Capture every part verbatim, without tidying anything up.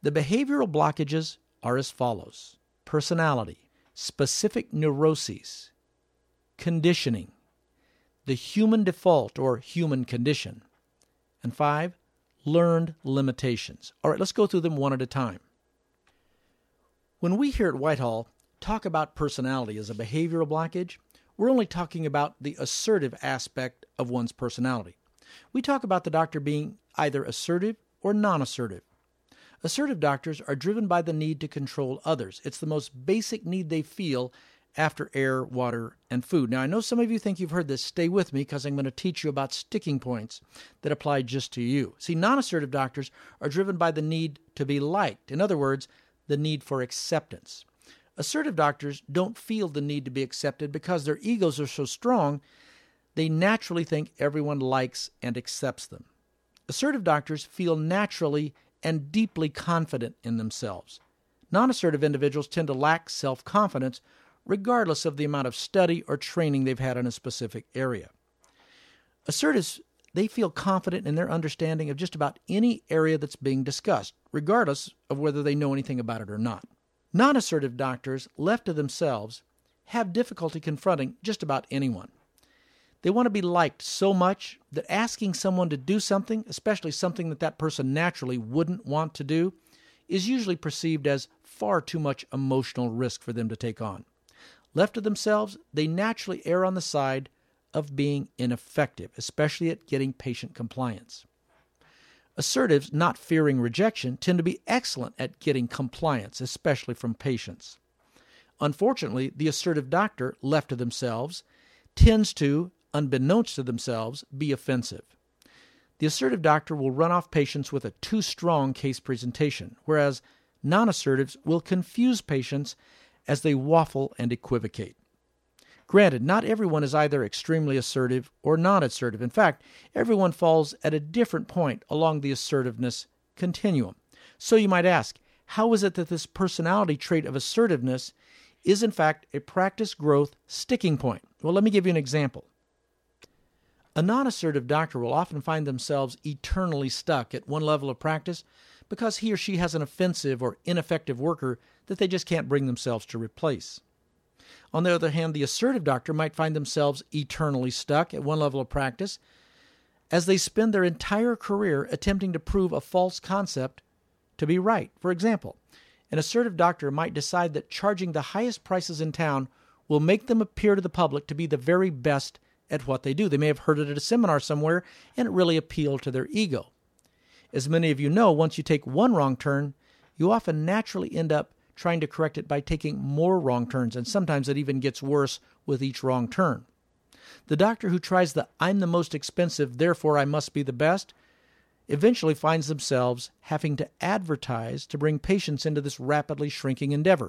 The behavioral blockages are as follows: personality, specific neuroses, conditioning, the human default or human condition, and five, learned limitations. All right, let's go through them one at a time. When we here at Whitehall talk about personality as a behavioral blockage, we're only talking about the assertive aspect of one's personality. We talk about the doctor being either assertive or non-assertive. Assertive doctors are driven by the need to control others. It's the most basic need they feel after air, water, and food. Now, I know some of you think you've heard this. Stay with me because I'm going to teach you about sticking points that apply just to you. See, non-assertive doctors are driven by the need to be liked. In other words, the need for acceptance. Assertive doctors don't feel the need to be accepted because their egos are so strong, they naturally think everyone likes and accepts them. Assertive doctors feel naturally and deeply confident in themselves. Non-assertive individuals tend to lack self-confidence regardless of the amount of study or training they've had in a specific area. Assertives, they feel confident in their understanding of just about any area that's being discussed, regardless of whether they know anything about it or not. Non-assertive doctors, left to themselves, have difficulty confronting just about anyone. They want to be liked so much that asking someone to do something, especially something that that person naturally wouldn't want to do, is usually perceived as far too much emotional risk for them to take on. Left to themselves, they naturally err on the side of being ineffective, especially at getting patient compliance. Assertives, not fearing rejection, tend to be excellent at getting compliance, especially from patients. Unfortunately, the assertive doctor, left to themselves, tends to, unbeknownst to themselves, be offensive. The assertive doctor will run off patients with a too strong case presentation, whereas non-assertives will confuse patients as they waffle and equivocate. Granted, not everyone is either extremely assertive or non-assertive. In fact, everyone falls at a different point along the assertiveness continuum. So you might ask, how is it that this personality trait of assertiveness is in fact a practice growth sticking point? Well, let me give you an example. A non-assertive doctor will often find themselves eternally stuck at one level of practice because he or she has an offensive or ineffective worker that they just can't bring themselves to replace. On the other hand, the assertive doctor might find themselves eternally stuck at one level of practice as they spend their entire career attempting to prove a false concept to be right. For example, an assertive doctor might decide that charging the highest prices in town will make them appear to the public to be the very best at what they do. They may have heard it at a seminar somewhere, and it really appealed to their ego. As many of you know, once you take one wrong turn, you often naturally end up trying to correct it by taking more wrong turns, and sometimes it even gets worse with each wrong turn. The doctor who tries the "I'm the most expensive, therefore I must be the best" eventually finds themselves having to advertise to bring patients into this rapidly shrinking endeavor.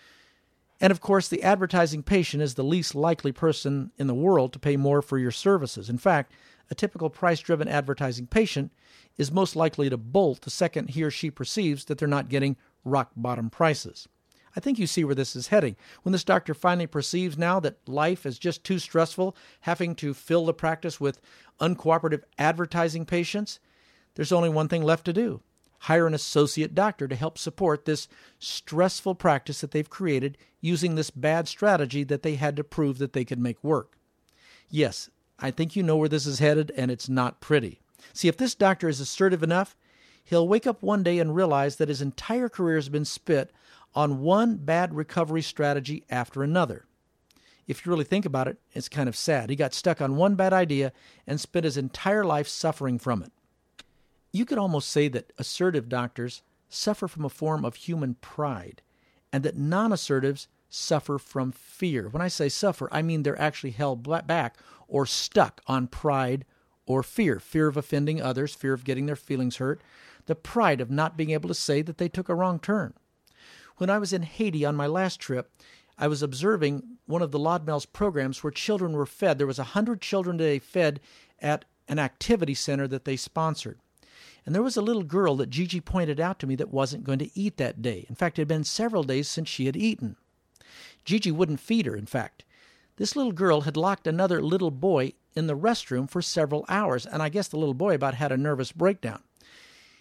And of course, the advertising patient is the least likely person in the world to pay more for your services. In fact, a typical price-driven advertising patient is most likely to bolt the second he or she perceives that they're not getting rock-bottom prices. I think you see where this is heading. When this doctor finally perceives now that life is just too stressful, having to fill the practice with uncooperative advertising patients, there's only one thing left to do: hire an associate doctor to help support this stressful practice that they've created using this bad strategy that they had to prove that they could make work. Yes, I think you know where this is headed, and it's not pretty. See, if this doctor is assertive enough, he'll wake up one day and realize that his entire career has been spent on one bad recovery strategy after another. If you really think about it, it's kind of sad. He got stuck on one bad idea and spent his entire life suffering from it. You could almost say that assertive doctors suffer from a form of human pride, and that non-assertives suffer from fear. When I say suffer, I mean they're actually held back or stuck on pride or fear. Fear of offending others, fear of getting their feelings hurt, the pride of not being able to say that they took a wrong turn. When I was in Haiti on my last trip, I was observing one of the Lodmel's programs where children were fed. There was one hundred children today fed at an activity center that they sponsored. And there was a little girl that Gigi pointed out to me that wasn't going to eat that day. In fact, it had been several days since she had eaten. Gigi wouldn't feed her, in fact. This little girl had locked another little boy in the restroom for several hours, and I guess the little boy about had a nervous breakdown.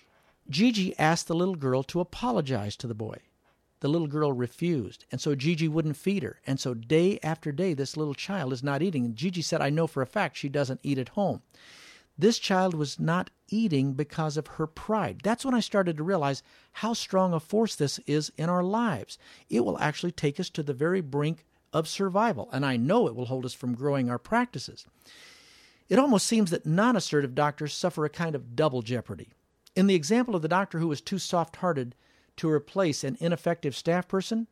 Gigi asked the little girl to apologize to the boy. The little girl refused, and so Gigi wouldn't feed her. And so day after day, this little child is not eating. And Gigi said, I know for a fact she doesn't eat at home. This child was not eating because of her pride. That's when I started to realize how strong a force this is in our lives. It will actually take us to the very brink of survival, and I know it will hold us from growing our practices. It almost seems that non-assertive doctors suffer a kind of double jeopardy. In the example of the doctor who was too soft-hearted to replace an ineffective staff person,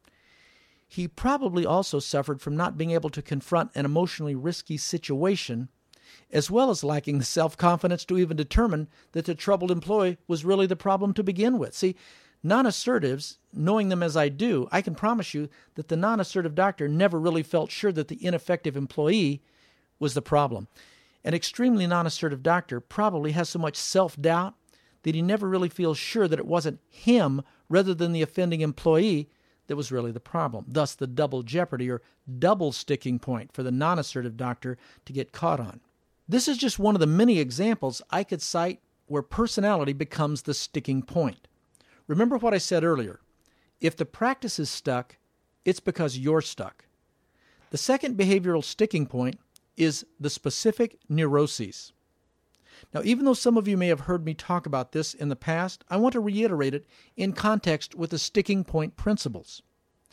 he probably also suffered from not being able to confront an emotionally risky situation, as well as lacking the self-confidence to even determine that the troubled employee was really the problem to begin with. See, non-assertives, knowing them as I do, I can promise you that the non-assertive doctor never really felt sure that the ineffective employee was the problem. An extremely non-assertive doctor probably has so much self-doubt that he never really feels sure that it wasn't him rather than the offending employee that was really the problem. Thus, the double jeopardy or double sticking point for the non-assertive doctor to get caught on. This is just one of the many examples I could cite where personality becomes the sticking point. Remember what I said earlier. If the practice is stuck, it's because you're stuck. The second behavioral sticking point is the specific neuroses. Now, even though some of you may have heard me talk about this in the past, I want to reiterate it in context with the sticking point principles.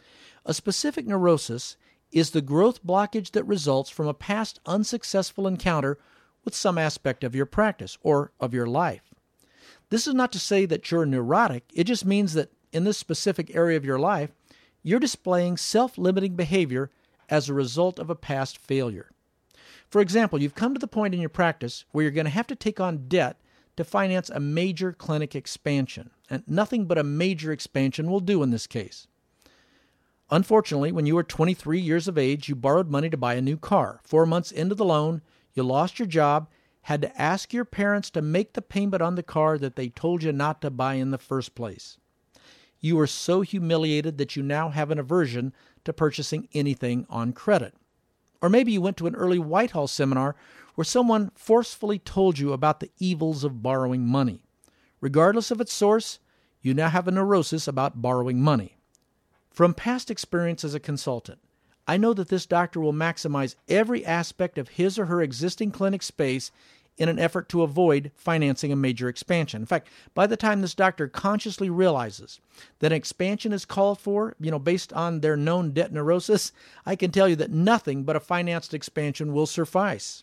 A specific neurosis is the growth blockage that results from a past unsuccessful encounter with some aspect of your practice or of your life. This is not to say that you're neurotic. It just means that in this specific area of your life, you're displaying self-limiting behavior as a result of a past failure. For example, you've come to the point in your practice where you're going to have to take on debt to finance a major clinic expansion, and nothing but a major expansion will do in this case. Unfortunately, when you were twenty-three years of age, you borrowed money to buy a new car. Four months into the loan, you lost your job, had to ask your parents to make the payment on the car that they told you not to buy in the first place. You were so humiliated that you now have an aversion to purchasing anything on credit. Or maybe you went to an early Whitehall seminar where someone forcefully told you about the evils of borrowing money. Regardless of its source, you now have a neurosis about borrowing money. From past experience as a consultant, I know that this doctor will maximize every aspect of his or her existing clinic space in an effort to avoid financing a major expansion. In fact, by the time this doctor consciously realizes that an expansion is called for, you know, based on their known debt neurosis, I can tell you that nothing but a financed expansion will suffice.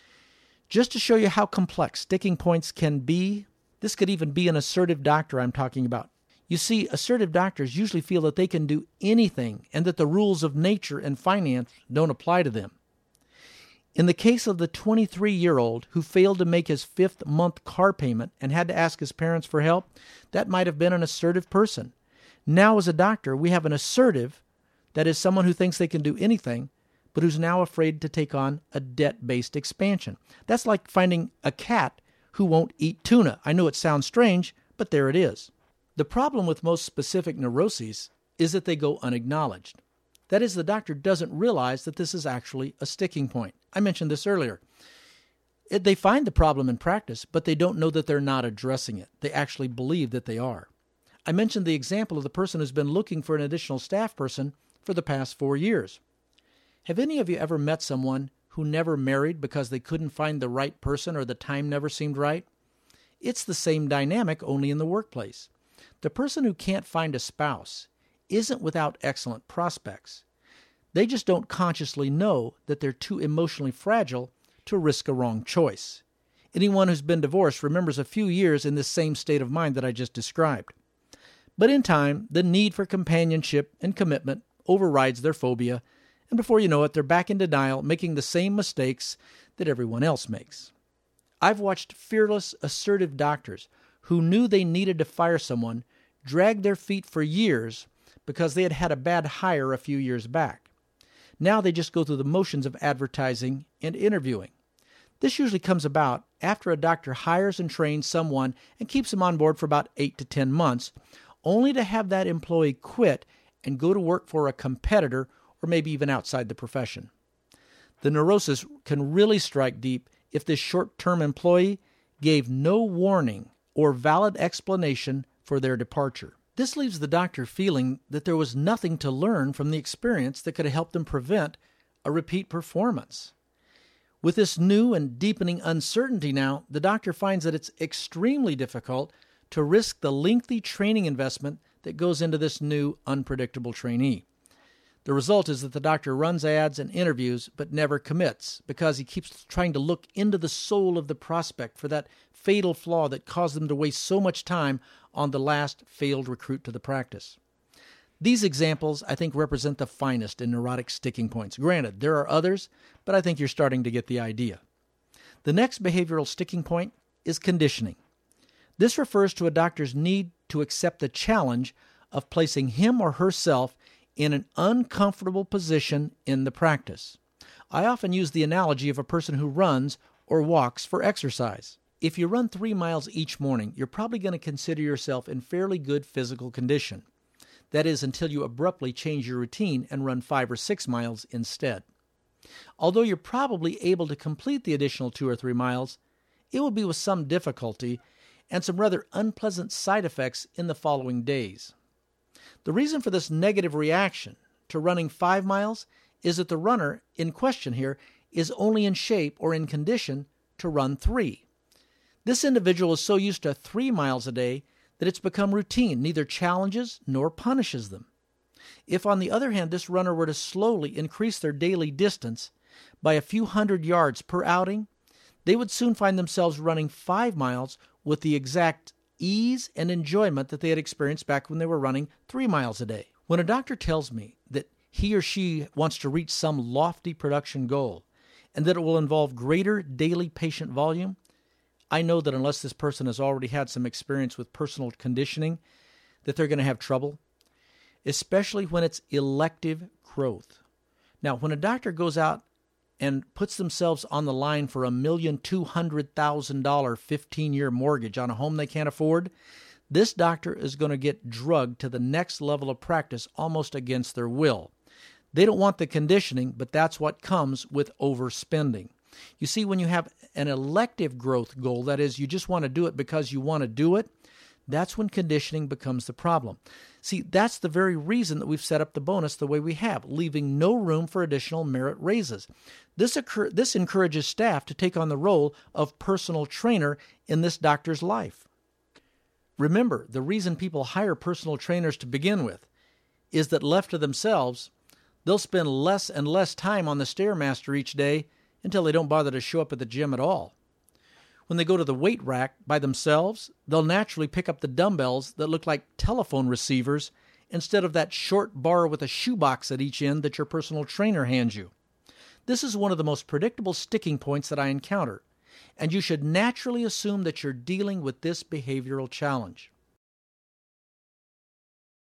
Just to show you how complex sticking points can be, this could even be an assertive doctor I'm talking about. You see, assertive doctors usually feel that they can do anything and that the rules of nature and finance don't apply to them. In the case of the twenty-three-year-old who failed to make his fifth month car payment and had to ask his parents for help, that might have been an assertive person. Now as a doctor, we have an assertive, that is someone who thinks they can do anything, but who's now afraid to take on a debt-based expansion. That's like finding a cat who won't eat tuna. I know it sounds strange, but there it is. The problem with most specific neuroses is that they go unacknowledged. That is, the doctor doesn't realize that this is actually a sticking point. I mentioned this earlier. It, they find the problem in practice, but they don't know that they're not addressing it. They actually believe that they are. I mentioned the example of the person who's been looking for an additional staff person for the past four years. Have any of you ever met someone who never married because they couldn't find the right person or the time never seemed right? It's the same dynamic, only in the workplace. The person who can't find a spouse isn't without excellent prospects. They just don't consciously know that they're too emotionally fragile to risk a wrong choice. Anyone who's been divorced remembers a few years in this same state of mind that I just described. But in time, the need for companionship and commitment overrides their phobia, and before you know it, they're back in denial, making the same mistakes that everyone else makes. I've watched fearless, assertive doctors who knew they needed to fire someone drag their feet for years because they had had a bad hire a few years back. Now they just go through the motions of advertising and interviewing. This usually comes about after a doctor hires and trains someone and keeps them on board for about eight to ten months, only to have that employee quit and go to work for a competitor or maybe even outside the profession. The neurosis can really strike deep if this short-term employee gave no warning or valid explanation for their departure. This leaves the doctor feeling that there was nothing to learn from the experience that could have helped them prevent a repeat performance. With this new and deepening uncertainty now, the doctor finds that it's extremely difficult to risk the lengthy training investment that goes into this new, unpredictable trainee. The result is that the doctor runs ads and interviews but never commits because he keeps trying to look into the soul of the prospect for that fatal flaw that caused them to waste so much time on the last failed recruit to the practice. These examples, I think, represent the finest in neurotic sticking points. Granted, there are others, but I think you're starting to get the idea. The next behavioral sticking point is conditioning. This refers to a doctor's need to accept the challenge of placing him or herself in an uncomfortable position in the practice. I often use the analogy of a person who runs or walks for exercise. If you run three miles each morning, you're probably going to consider yourself in fairly good physical condition. That is, until you abruptly change your routine and run five or six miles instead. Although you're probably able to complete the additional two or three miles, it will be with some difficulty and some rather unpleasant side effects in the following days. The reason for this negative reaction to running five miles is that the runner in question here is only in shape or in condition to run three. This individual is so used to three miles a day that it's become routine, neither challenges nor punishes them. If, on the other hand, this runner were to slowly increase their daily distance by a few hundred yards per outing, they would soon find themselves running five miles with the exact ease and enjoyment that they had experienced back when they were running three miles a day. When a doctor tells me that he or she wants to reach some lofty production goal and that it will involve greater daily patient volume, I know that unless this person has already had some experience with personal conditioning, that they're going to have trouble, especially when it's elective growth. Now, when a doctor goes out and puts themselves on the line for a million two hundred thousand dollar fifteen-year mortgage on a home they can't afford, this doctor is going to get drugged to the next level of practice almost against their will. They don't want the conditioning, but that's what comes with overspending. You see, when you have an elective growth goal, that is, you just want to do it because you want to do it, that's when conditioning becomes the problem. See, that's the very reason that we've set up the bonus the way we have, leaving no room for additional merit raises. This occur- this encourages staff to take on the role of personal trainer in this doctor's life. Remember, the reason people hire personal trainers to begin with is that left to themselves, they'll spend less and less time on the Stairmaster each day until they don't bother to show up at the gym at all. When they go to the weight rack by themselves, they'll naturally pick up the dumbbells that look like telephone receivers instead of that short bar with a shoebox at each end that your personal trainer hands you. This is one of the most predictable sticking points that I encounter, and you should naturally assume that you're dealing with this behavioral challenge.